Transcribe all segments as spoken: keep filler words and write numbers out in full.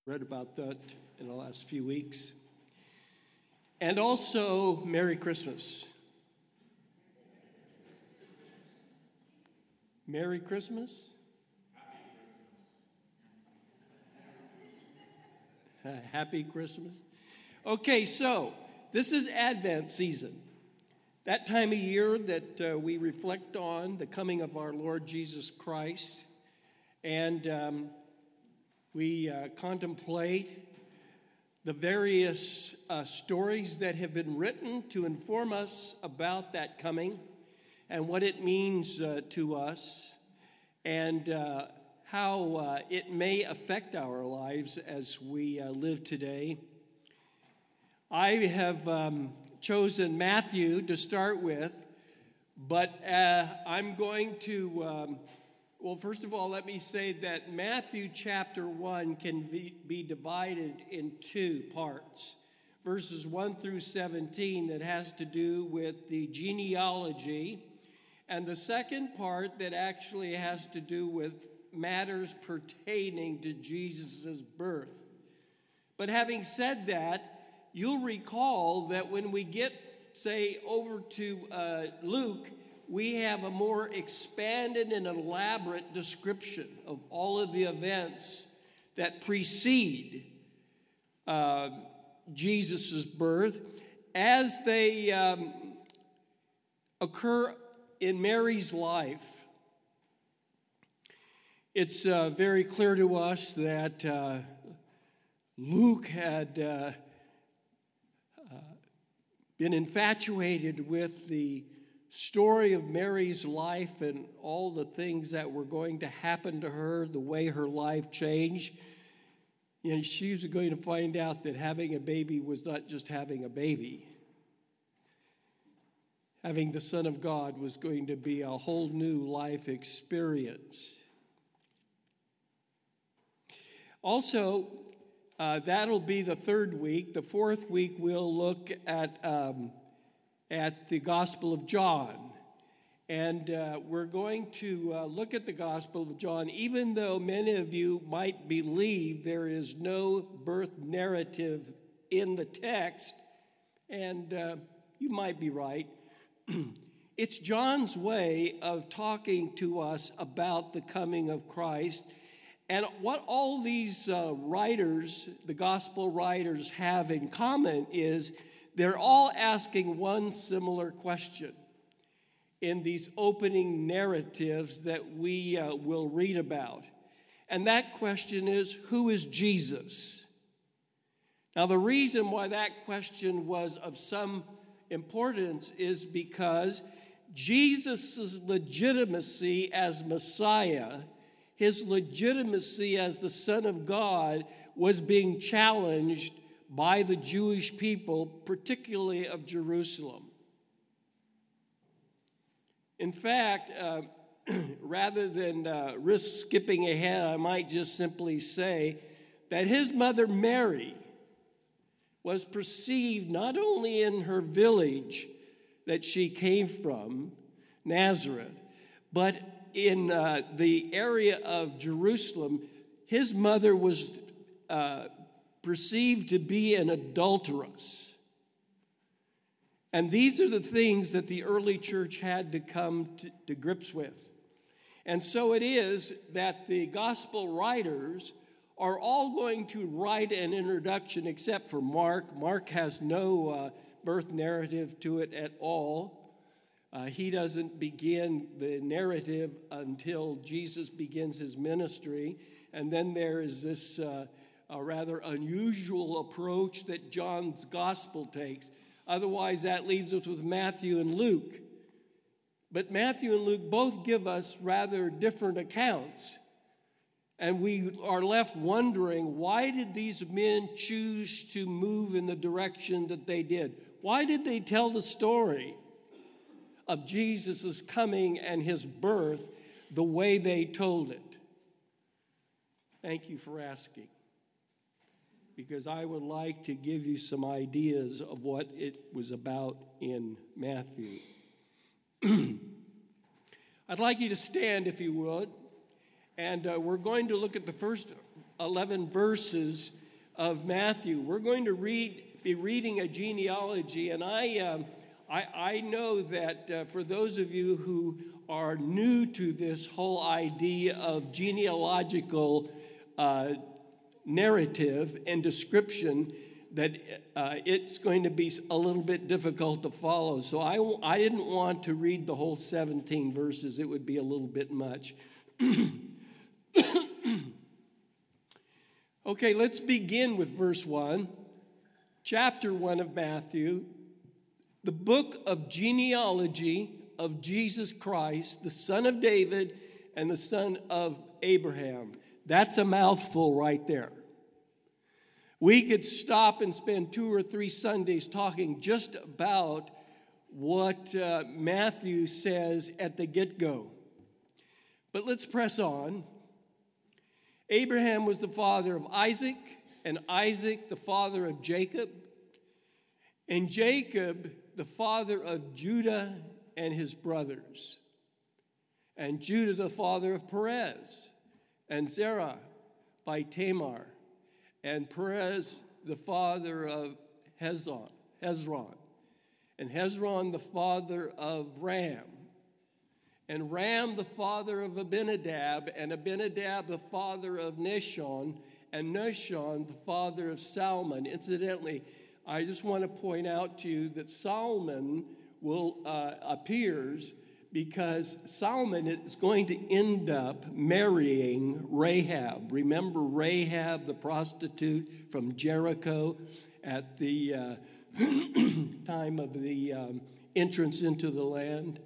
Read about that in the last few weeks. And also, Merry Christmas. Merry Christmas? Happy Christmas. Okay, so this is Advent season. That time of year that uh, we reflect on the coming of our Lord Jesus Christ. And um, we uh, contemplate the various uh, stories that have been written to inform us about that coming and what it means uh, to us and uh, how uh, it may affect our lives as we uh, live today. I have um, chosen Matthew to start with, but uh, I'm going to, um, well, first of all, let me say that Matthew chapter one can be, be divided in two parts. Verses one through seventeen that has to do with the genealogy, and the second part that actually has to do with matters pertaining to Jesus' birth. But having said that, you'll recall that when we get, say, over to uh, Luke, we have a more expanded and elaborate description of all of the events that precede uh, Jesus' birth as they um, occur in Mary's life. It's uh, very clear to us that uh, Luke had uh, uh, been infatuated with the story of Mary's life and all the things that were going to happen to her, the way her life changed. You know, she was going to find out that having a baby was not just having a baby. Having the Son of God was going to be a whole new life experience. Also, uh, that'll be the third week. The fourth week, we'll look at um, at the Gospel of John. And uh, we're going to uh, look at the Gospel of John, even though many of you might believe there is no birth narrative in the text, and uh, you might be right. It's John's way of talking to us about the coming of Christ. And what all these uh, writers, the gospel writers, have in common is they're all asking one similar question in these opening narratives that we uh, will read about. And that question is, who is Jesus? Now, the reason why that question was of some importance is because Jesus' legitimacy as Messiah, his legitimacy as the Son of God, was being challenged by the Jewish people, particularly of Jerusalem. In fact, uh, rather than uh, risk skipping ahead, I might just simply say that his mother Mary was perceived not only in her village that she came from, Nazareth, but in uh, the area of Jerusalem, his mother was uh, perceived to be an adulteress. And these are the things that the early church had to come to, to grips with. And so it is that the gospel writers are all going to write an introduction except for Mark. Mark has no uh, birth narrative to it at all. Uh, he doesn't begin the narrative until Jesus begins his ministry. And then there is this uh, a rather unusual approach that John's gospel takes. Otherwise, that leaves us with Matthew and Luke. But Matthew and Luke both give us rather different accounts. And we are left wondering, why did these men choose to move in the direction that they did? Why did they tell the story of Jesus' coming and his birth the way they told it? Thank you for asking, because I would like to give you some ideas of what it was about in Matthew. I'd like you to stand, if you would, and uh, we're going to look at the first eleven verses of Matthew. We're going to read, be reading a genealogy, and I, um, I, I know that uh, for those of you who are new to this whole idea of genealogical uh, narrative and description, that uh, it's going to be a little bit difficult to follow. So I, I didn't want to read the whole seventeen verses. It would be a little bit much. Okay, let's begin with verse one, chapter one of Matthew, the book of genealogy of Jesus Christ, the son of David and the son of Abraham. That's a mouthful right there. We could stop and spend two or three Sundays talking just about what uh, Matthew says at the get-go. But let's press on. Abraham was the father of Isaac, and Isaac the father of Jacob, and Jacob the father of Judah and his brothers, and Judah the father of Perez, and Zerah by Tamar, and Perez the father of Hezron, Hezron, and Hezron the father of Ram, and Ram the father of Abinadab, and Abinadab the father of Nahshon, and Nahshon the father of Salmon. Incidentally, I just want to point out to you that Solomon will uh, appears because Solomon is going to end up marrying Rahab. Remember Rahab, the prostitute from Jericho, at the uh, time of the um, entrance into the land?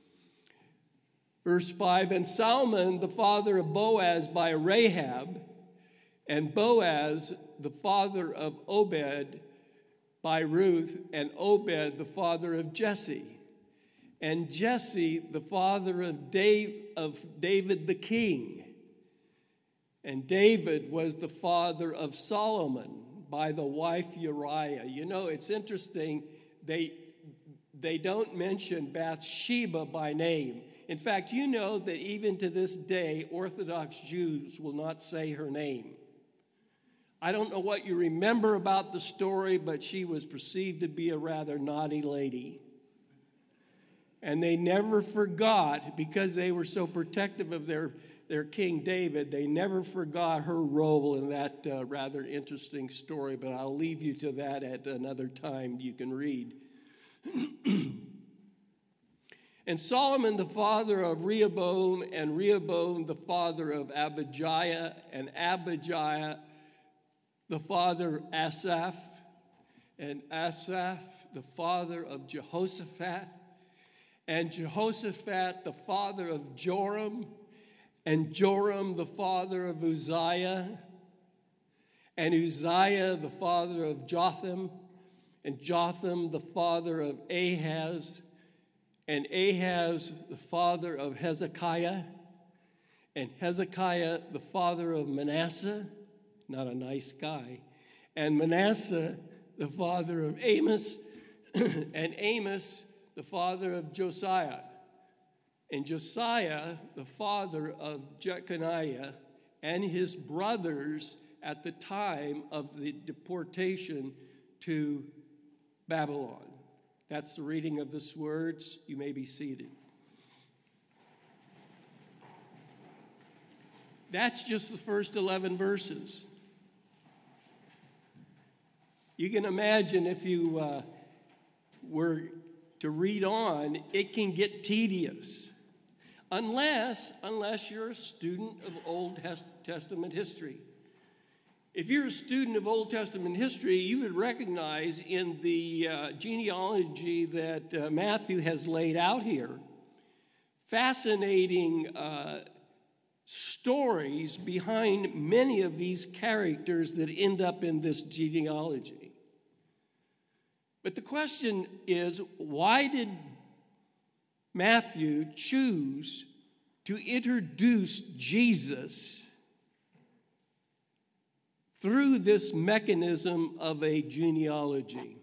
Verse five, and Solomon, the father of Boaz by Rahab, and Boaz, the father of Obed by Ruth, and Obed, the father of Jesse, and Jesse, the father of Dave, of David the king. And David was the father of Solomon by the wife Uriah. You know, it's interesting, they, they don't mention Bathsheba by name. In fact, you know that even to this day, Orthodox Jews will not say her name. I don't know what you remember about the story, but she was perceived to be a rather naughty lady. And they never forgot, because they were so protective of their, their King David, they never forgot her role in that uh, rather interesting story. But I'll leave you to that at another time you can read. And Solomon, the father of Rehoboam, and Rehoboam, the father of Abijah, and Abijah, the father of Asaph, and Asaph, the father of Jehoshaphat, and Jehoshaphat, the father of Joram, and Joram, the father of Uzziah, and Uzziah, the father of Jotham, and Jotham, the father of Ahaz, and Ahaz, the father of Hezekiah, and Hezekiah, the father of Manasseh, not a nice guy, and Manasseh, the father of Amos, and Amos, the father of Josiah, and Josiah, the father of Jeconiah, and his brothers at the time of the deportation to Babylon. That's the reading of this words. You may be seated. That's just the first eleven verses. You can imagine if you uh, were to read on, it can get tedious. Unless, unless you're a student of Old Testament history. If you're a student of Old Testament history, you would recognize in the uh, genealogy that uh, Matthew has laid out here fascinating uh, stories behind many of these characters that end up in this genealogy. But the question is, why did Matthew choose to introduce Jesus through this mechanism of a genealogy?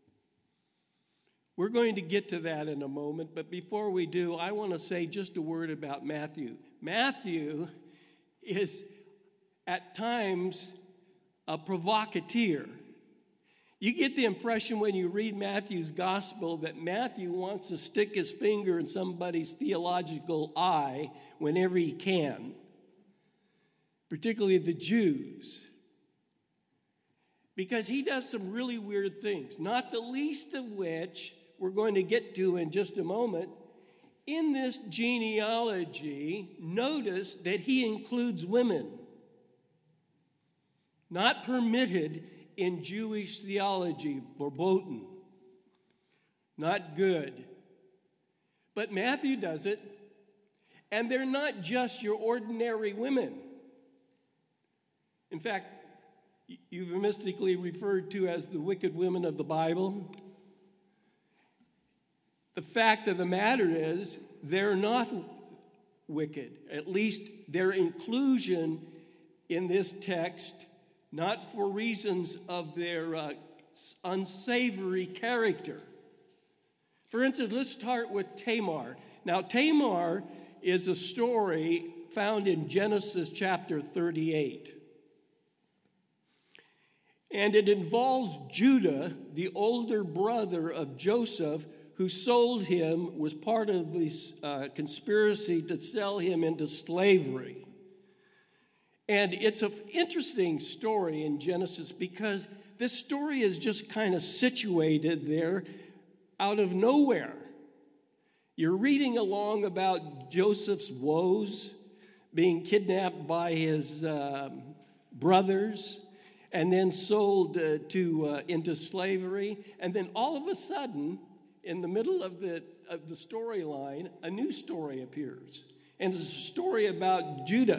We're going to get to that in a moment, but before we do, I want to say just a word about Matthew. Matthew is at times a provocateur. You get the impression when you read Matthew's gospel that Matthew wants to stick his finger in somebody's theological eye whenever he can, particularly the Jews, because he does some really weird things, not the least of which we're going to get to in just a moment. In this genealogy, notice that he includes women, not permitted in Jewish theology, verboten, not good. But Matthew does it, and they're not just your ordinary women. In fact, euphemistically referred to as the wicked women of the Bible. The fact of the matter is, they're not wicked. At least their inclusion in this text, not for reasons of their uh, unsavory character. For instance, let's start with Tamar. Now, Tamar is a story found in Genesis chapter thirty-eight. And it involves Judah, the older brother of Joseph, who sold him, was part of this uh, conspiracy to sell him into slavery. And it's an interesting story in Genesis because this story is just kind of situated there out of nowhere. You're reading along about Joseph's woes, being kidnapped by his uh, brothers, and then sold uh, to uh, into slavery. And then all of a sudden, in the middle of the of the storyline, a new story appears. And it's a story about Judah.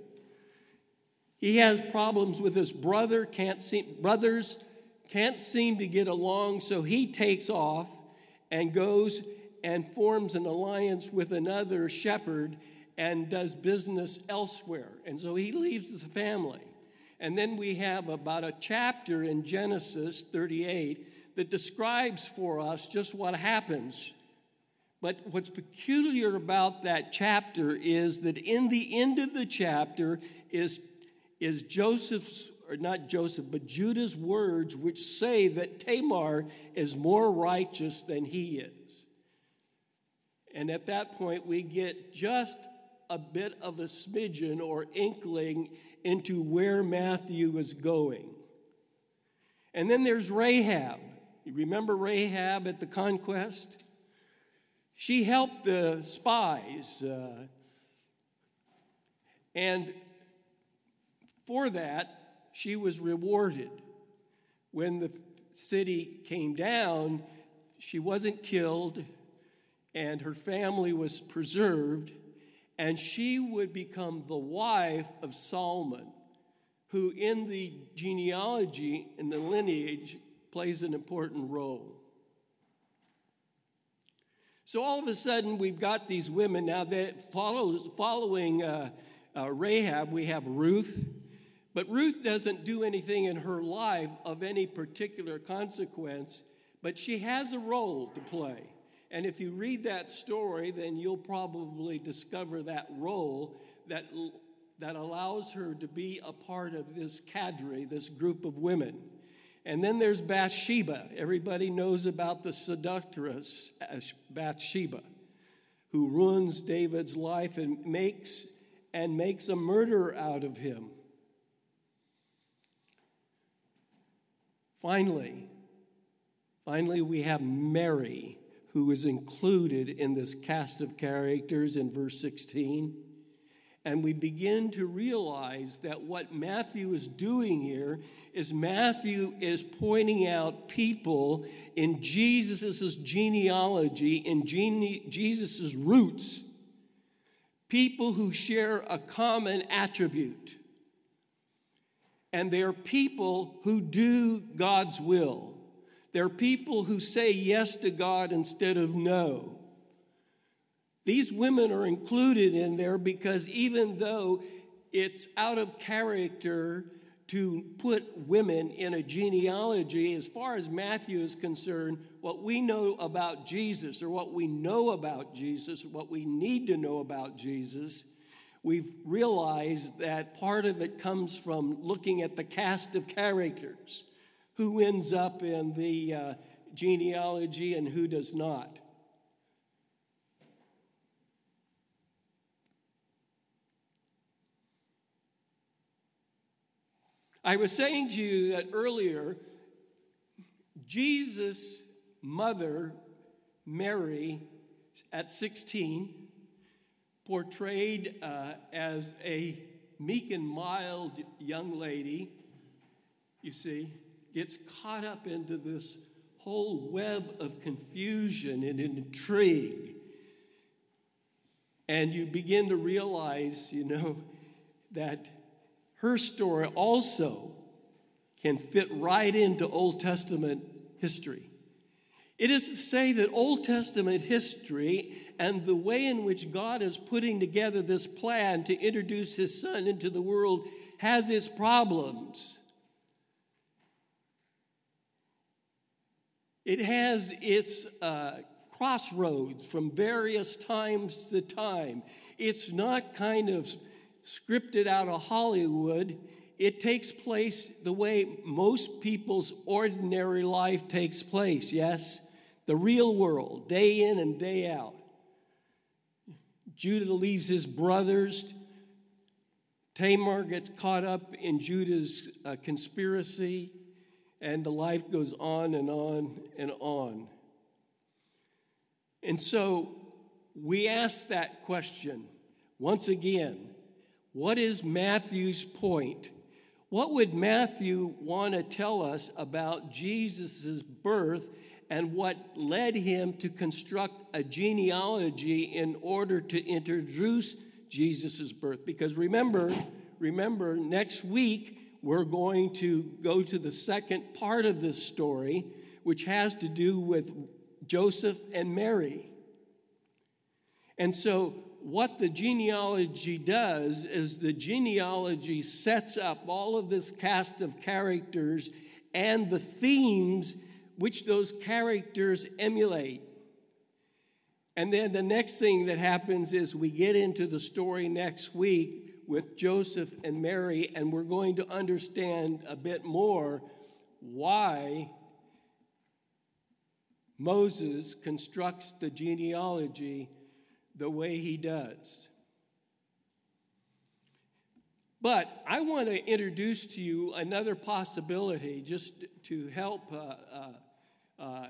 He has problems with his brother, can't seem, brothers can't seem to get along, so he takes off and goes and forms an alliance with another shepherd and does business elsewhere. And so he leaves his family. And then we have about a chapter in Genesis thirty-eight that describes for us just what happens. But what's peculiar about that chapter is that in the end of the chapter is, is Joseph's, or not Joseph, but Judah's words, which say that Tamar is more righteous than he is. And at that point, we get just a bit of a smidgen or inkling into where Matthew is going. And then there's Rahab. You remember Rahab at the conquest? She helped the spies. Uh, and for that, she was rewarded. When the city came down, she wasn't killed, and her family was preserved. And she would become the wife of Solomon, who in the genealogy, in the lineage, plays an important role. So all of a sudden, we've got these women. Now, that follows, following uh, uh, Rahab, we have Ruth. But Ruth doesn't do anything in her life of any particular consequence, but she has a role to play. And if you read that story, then you'll probably discover that role that, that allows her to be a part of this cadre, this group of women. And then there's Bathsheba. Everybody knows about the seductress Bathsheba, who ruins David's life and makes, and makes a murderer out of him. Finally, finally we have Mary, who is included in this cast of characters in verse sixteen. And we begin to realize that what Matthew is doing here is Matthew is pointing out people in Jesus' genealogy, in gene- Jesus' roots, people who share a common attribute. And they're people who do God's will. They're people who say yes to God instead of no. These women are included in there because even though it's out of character to put women in a genealogy, as far as Matthew is concerned, what we know about Jesus, or what we know about Jesus, what we need to know about Jesus, We've realized that part of it comes from looking at the cast of characters, who ends up in the uh, genealogy and who does not. I was saying to you that earlier, Jesus' mother, Mary, at sixteen, portrayed uh, as a meek and mild young lady, you see, gets caught up into this whole web of confusion and intrigue. And you begin to realize, you know, that her story also can fit right into Old Testament history. It is to say that Old Testament history and the way in which God is putting together this plan to introduce his son into the world has its problems. It has its uh, crossroads from various times to time. It's not kind of scripted out of Hollywood. It takes place the way most people's ordinary life takes place, yes? The real world, day in and day out. Judah leaves his brothers. Tamar gets caught up in Judah's uh, conspiracy, and the life goes on and on and on. And so we ask that question once again. What is Matthew's point? What would Matthew want to tell us about Jesus' birth and what led him to construct a genealogy in order to introduce Jesus' birth? Because remember, remember, next week we're going to go to the second part of this story, which has to do with Joseph and Mary. And so what the genealogy does is the genealogy sets up all of this cast of characters and the themes which those characters emulate. And then the next thing that happens is we get into the story next week with Joseph and Mary, and we're going to understand a bit more why Moses constructs the genealogy the way he does. But I want to introduce to you another possibility just to help uh, uh, uh,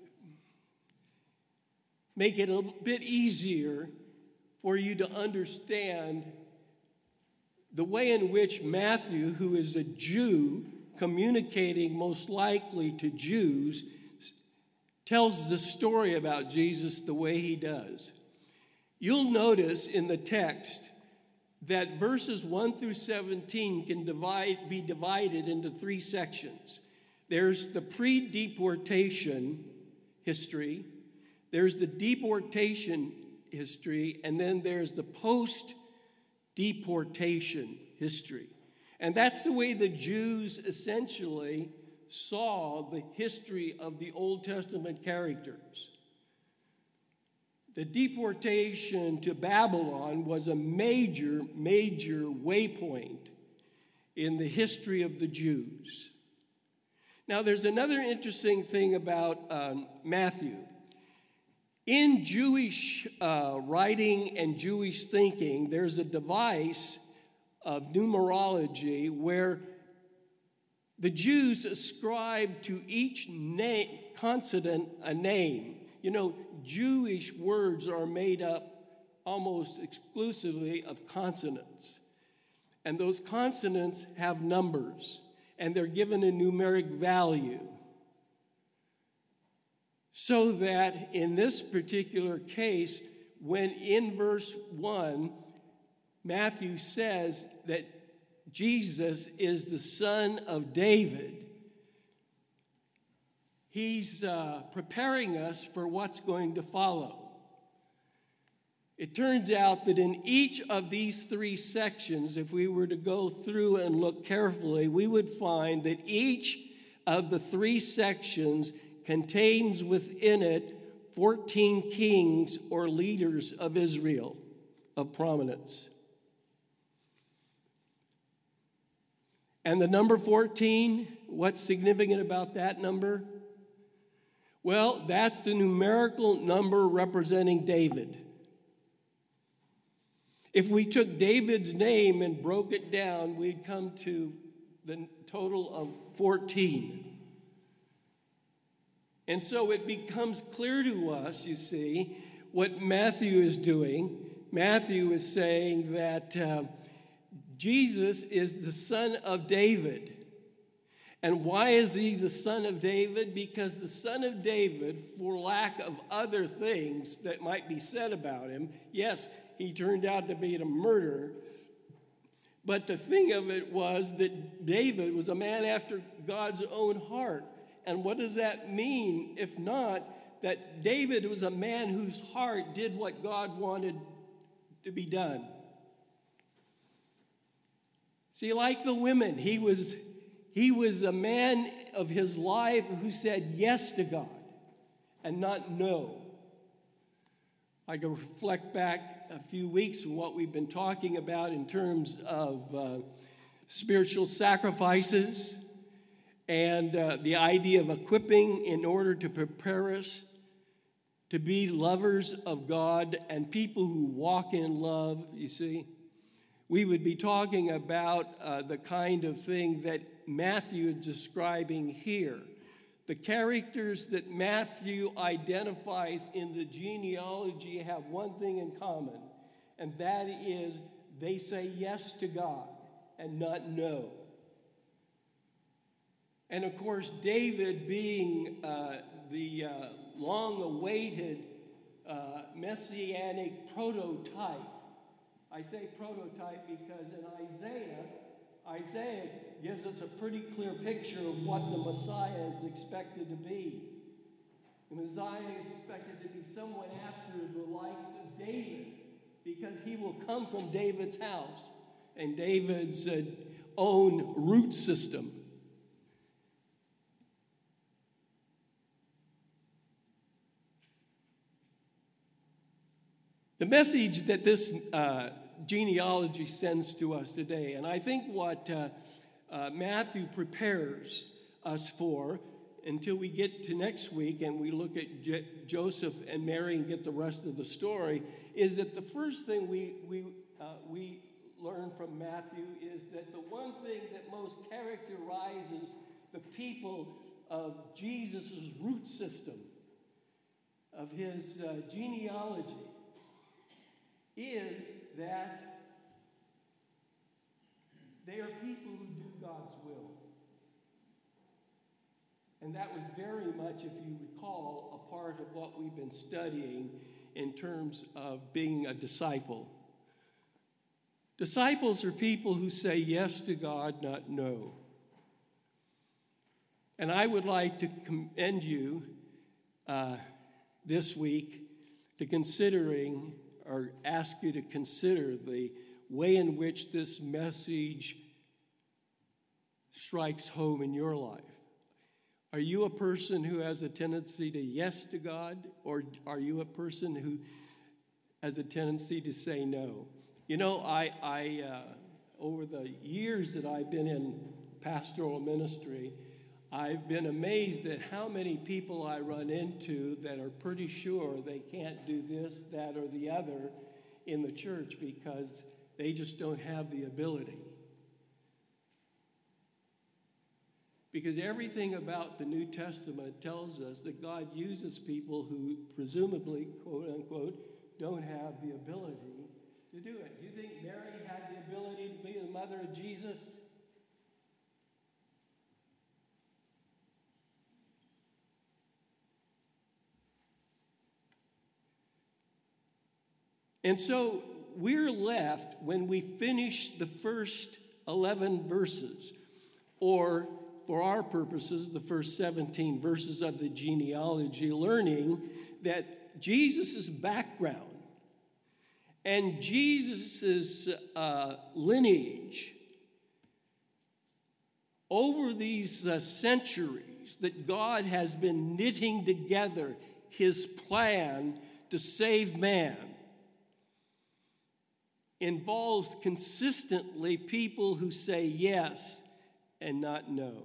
make it a bit easier for you to understand the way in which Matthew, who is a Jew, communicating most likely to Jews, tells the story about Jesus the way he does. You'll notice in the text that verses one through seventeen can divide, be divided into three sections. There's the pre-deportation history, there's the deportation history, and then there's the post-deportation history. And that's the way the Jews essentially saw the history of the Old Testament characters. The deportation to Babylon was a major, major waypoint in the history of the Jews. Now, there's another interesting thing about um, Matthew. In Jewish uh, writing and Jewish thinking, there's a device of numerology where the Jews ascribe to each name, consonant a name. You know, Jewish words are made up almost exclusively of consonants. And those consonants have numbers, and they're given a numeric value. So that in this particular case, when in verse one, Matthew says that Jesus is the son of David, he's uh, preparing us for what's going to follow. It turns out that in each of these three sections, if we were to go through and look carefully, we would find that each of the three sections contains within it fourteen kings or leaders of Israel of prominence. And the number fourteen, what's significant about that number? Well, that's the numerical number representing David. If we took David's name and broke it down, we'd come to the total of fourteen. And so it becomes clear to us, you see, what Matthew is doing. Matthew is saying that uh, Jesus is the son of David. And why is he the son of David? Because the son of David, for lack of other things that might be said about him, yes, he turned out to be a murderer, but the thing of it was that David was a man after God's own heart. And what does that mean, if not that David was a man whose heart did what God wanted to be done? See, like the women, he was... He was a man of his life who said yes to God and not no. I can reflect back a few weeks on what we've been talking about in terms of uh, spiritual sacrifices and uh, the idea of equipping in order to prepare us to be lovers of God and people who walk in love, you see. We would be talking about uh, the kind of thing that Matthew is describing here. The characters that Matthew identifies in the genealogy have one thing in common, and that is they say yes to God and not no. And of course, David being uh, the uh, long-awaited uh, messianic prototype. I say prototype because in Isaiah, Isaiah gives us a pretty clear picture of what the Messiah is expected to be. The Messiah is expected to be someone after the likes of David, because he will come from David's house and David's uh, own root system. The message that this uh, genealogy sends to us today, and I think what uh, uh, Matthew prepares us for until we get to next week and we look at J- Joseph and Mary and get the rest of the story, is that the first thing we we uh, we learn from Matthew is that the one thing that most characterizes the people of Jesus' root system, of his uh, genealogy, is that they are people who do God's will. And that was very much, if you recall, a part of what we've been studying in terms of being a disciple. Disciples are people who say yes to God, not no. And I would like to commend you uh, this week to considering or ask you to consider the way in which this message strikes home in your life. Are you a person who has a tendency to yes to God, or are you a person who has a tendency to say no? You know, I, I uh, over the years that I've been in pastoral ministry, I've been amazed at how many people I run into that are pretty sure they can't do this, that, or the other in the church because they just don't have the ability. Because everything about the New Testament tells us that God uses people who presumably, quote unquote, don't have the ability to do it. Do you think Mary had the ability to be the mother of Jesus? And so we're left, when we finish the first eleven verses, or for our purposes, the first seventeen verses of the genealogy, learning that Jesus' background and Jesus' uh, lineage over these uh, centuries that God has been knitting together his plan to save man involves consistently people who say yes and not know.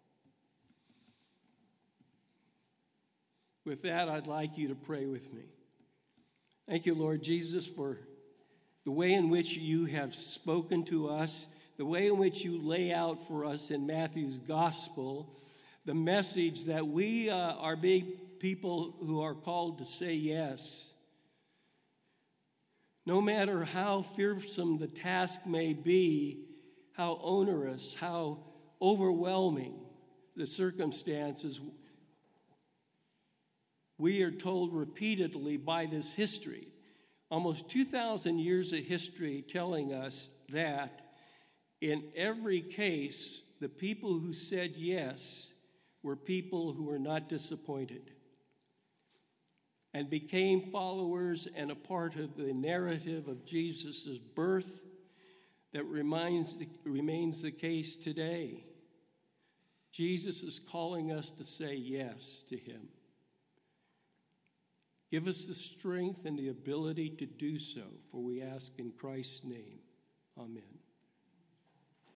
With that, I'd like you to pray with me. Thank you, Lord Jesus, for the way in which you have spoken to us, the way in which you lay out for us in Matthew's gospel, the message that we uh, are being people who are called to say yes. No matter how fearsome the task may be, how onerous, how overwhelming the circumstances, we are told repeatedly by this history, almost two thousand years of history telling us that in every case, the people who said yes were people who were not disappointed and became followers and a part of the narrative of Jesus' birth that reminds, remains the case today. Jesus is calling us to say yes to him. Give us the strength and the ability to do so, for we ask in Christ's name. Amen.